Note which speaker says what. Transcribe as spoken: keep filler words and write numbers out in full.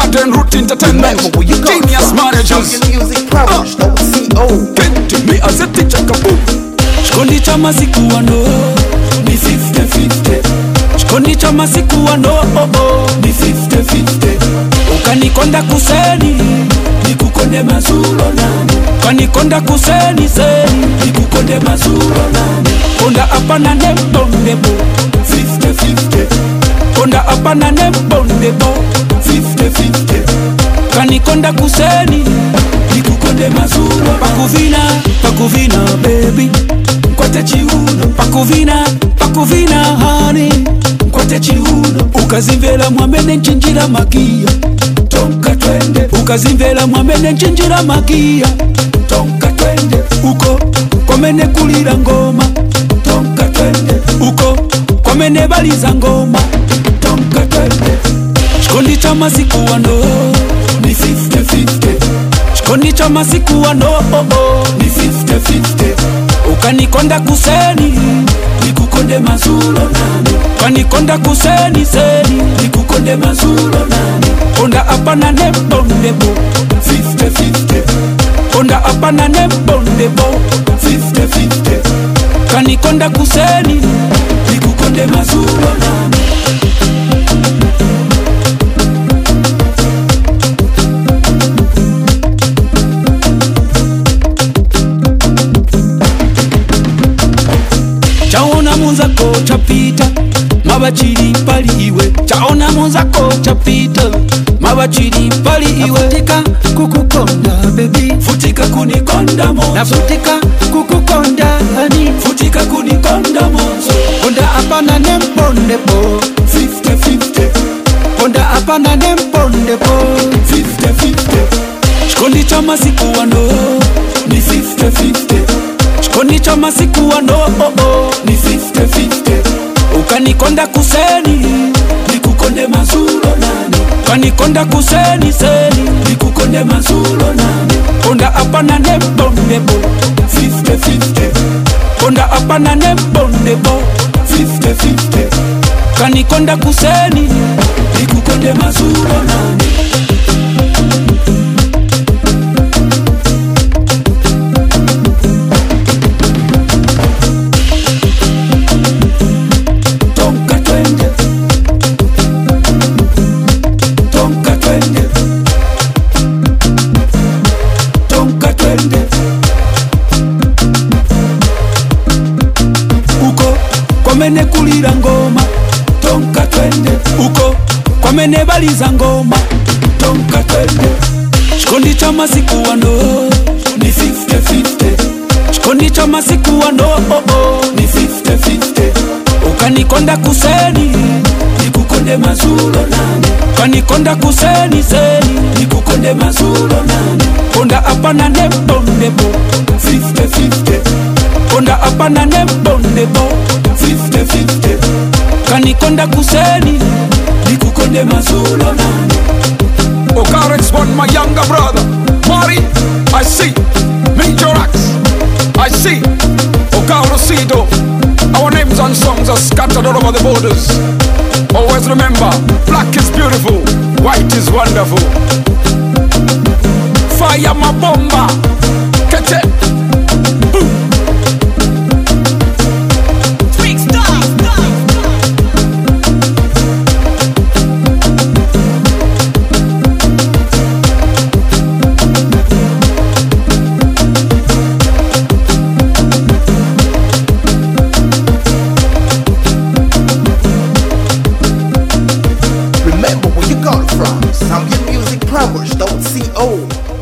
Speaker 1: Garden Root Entertainment,
Speaker 2: Remember where you got
Speaker 1: Genius
Speaker 2: from.
Speaker 1: Managers.
Speaker 2: Champion Music Powers, uh, C O.
Speaker 1: Get to me as a teacher, kaboom.
Speaker 3: Chikondi cha masiku wano ni fifty fifty. Chikondi cha masiku wano oh oh ni fifty fifty. Ukanikonda kuseni nikukonde mazuro nani. Ukanikonda kuseni seni nikukonde mazuro nani. Konda apana nembondebo fifty fifty. Konda apana nembondebo fifty fifty. Ukanikonda kuseni nikukonde mazuro. Pakuvina, pakuvina baby. Mkwate chiuno, pakuvina, pakuvina honey. Mkwate chiuno, ukazimvela mwamene nchinjira magia. Tonka twende, ukazimvela mwamene nchinjira magia. Tonka twende, uko komene kulira ngoma. Tonka twende, uko komene baliza ngoma. Tonka twende. Chikondi cha masiku wano ni fifty fifty. Chikondi cha masiku wano oh oh ni fifty fifty. Ukanikonda kuseni nikukonde mazuro nani. Ukanikonda kuseni seni nikukonde mazuro nani. Konda apana nembondebo fifty fifty. Konda apana nembondebo fifty fifty. Ukanikonda kuseni nikukonde mazuro nani. Chaona munzako chapita mabachiri pali iwe. Chaona munzako chapita mabachiri pali iwe. Nafutika kukukonda baby, futika kunikonda monzo. Nafutika kukukonda honey, futika kunikonda monzo. Konda apana nembondebo fifty fifty. Konda apana nembondebo fifty fifty. Chikondi cha masiku wano ni fifty fifty. Chikondi cha masiku wano oh oh ni fifty fifty. Ukanikonda kuseni nikukonde mazuro nani. Ukanikonda kuseni seni nikukonde mazuro nani. Konda apana nembondebo fifty fifty. Konda apana nembondebo fifty fifty. Ukanikonda kuseni nikukonde mazuro nani. Komene kulira ngoma, tonka twende. Uko komene baliza ngoma, tonka twende. Chikondi cha masiku wano ni fifty fifty. Chikondi cha masiku wano oh oh ni fifty fifty. Ukanikonda kuseni nikukonde mazuro nani. Ukanikonda kuseni seni nikukonde mazuro nani. Konda apana nembondebo fifty fifty. Konda apana nembondebo fifty fifty. Kanikonda kuseni nikukonde mazuro nani.
Speaker 1: Okarix one, my younger brother Mari, I see Major Axe, I see Okaro Sido. Our names and songs are scattered all over the borders. Always remember, black is beautiful, white is wonderful. Fire my bomba, catch it, boom.
Speaker 2: Remember where you got it from. Champion Music Powers, C O.